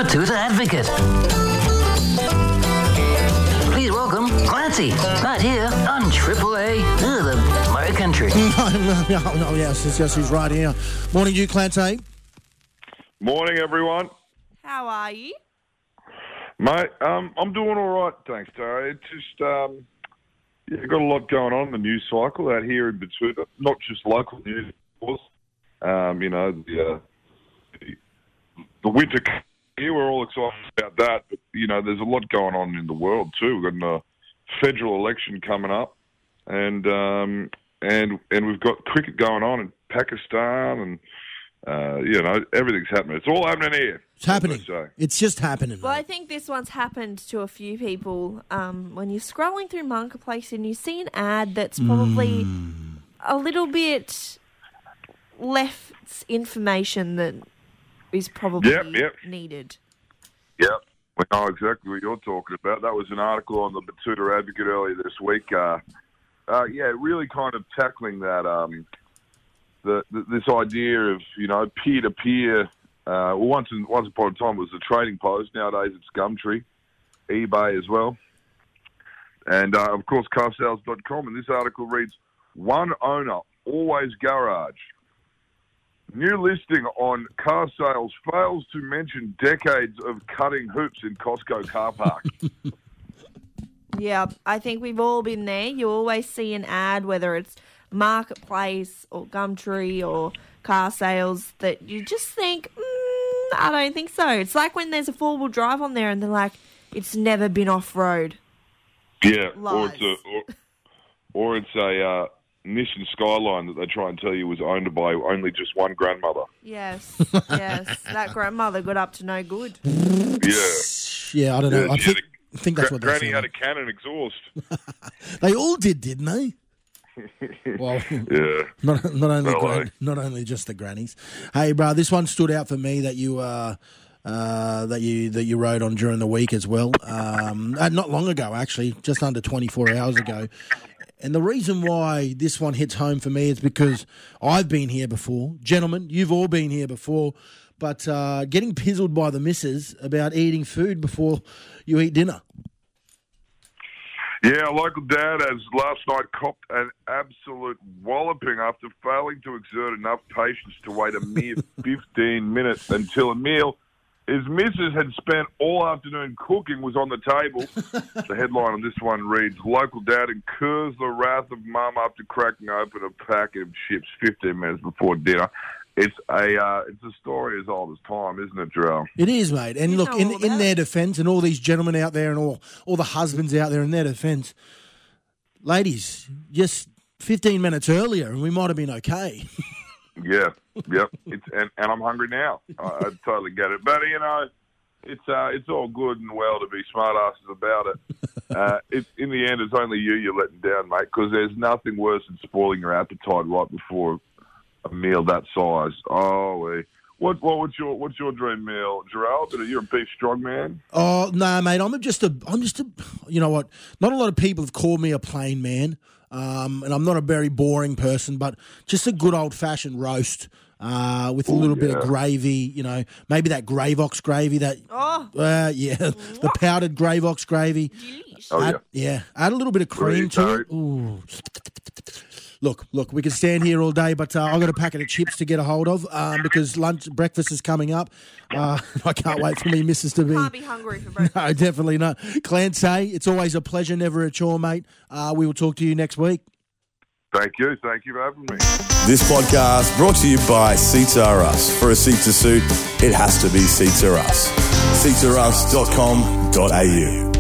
Betoota Advocate. Please welcome Clancy, right here on Triple A, the Murray Country. No, yes, he's right here. Morning, you, Clancy. Morning, everyone. How are you? Mate, I'm doing all right, thanks, Tara. It's just, got a lot going on in the news cycle out here in Betoota. Not just local news, of course. The winter here, we're all excited about that. But, there's a lot going on in the world, too. We've got a federal election coming up. And we've got cricket going on in Pakistan and... everything's happening. It's all happening here. It's happening. It's just happening. Well, I think this one's happened to a few people. When you're scrolling through Marketplace and you see an ad that's probably a little bit left information that is probably needed. Yep. We know exactly what you're talking about. That was an article on the Betoota Advocate earlier this week. Really kind of tackling that... this idea of, peer-to-peer, once upon a time it was the Trading Post. Nowadays it's Gumtree, eBay as well. And, of course, carsales.com. And this article reads, One Owner, Always Garage. New listing on car sales fails to mention decades of cutting hoops in Costco car park. Yeah, I think we've all been there. You always see an ad, whether it's Marketplace or Gumtree or car sales, that you just think, I don't think so. It's like when there's a four-wheel drive on there and they're like, it's never been off-road. Yeah, Lies. or it's a Nissan Skyline that they try and tell you was owned by only just one grandmother. Yes. That grandmother got up to no good. Yeah, I don't know. I think that's what they're Granny saying. had a cannon exhaust. They all did, didn't they? Well, yeah. Not only just the grannies. Hey, bro, this one stood out for me that you that you wrote on during the week as well. Not long ago, actually, just under 24 hours ago. And the reason why this one hits home for me is because I've been here before. Gentlemen, you've all been here before. But getting pizzled by the missus about eating food before you eat dinner. Yeah, a local dad has last night copped an absolute walloping after failing to exert enough patience to wait a mere 15 minutes until a meal his missus had spent all afternoon cooking was on the table. The headline on this one reads, Local dad incurs the wrath of mum after cracking open a packet of chips 15 minutes before dinner. It's a story as old as time, isn't it, Jarrell? It is, mate. And look, in their defence, and all these gentlemen out there and all the husbands out there in their defence, ladies, just 15 minutes earlier and we might have been okay. Yep. And I'm hungry now. I totally get it. But, it's all good and well to be smart-asses about it. In the end, it's only you're letting down, mate, because there's nothing worse than spoiling your appetite right before a meal that size. What's your dream meal, Gerald? You're a beef strong man. Oh no, mate. I'm just a. You know what? Not a lot of people have called me a plain man, and I'm not a very boring person, but just a good old fashioned roast with a little bit of gravy. Maybe that Gravox gravy. The powdered Gravox gravy. Add a little bit of cream to it. Ooh. Look, we can stand here all day, but I've got a packet of chips to get a hold of because breakfast is coming up. I can't wait for me missus to be... Can't be hungry for breakfast. No, definitely not. Clancy, it's always a pleasure, never a chore, mate. We will talk to you next week. Thank you for having me. This podcast brought to you by Seats Are Us. For a seat to suit, it has to be Seats Are Us. SeatsAreUs.com.au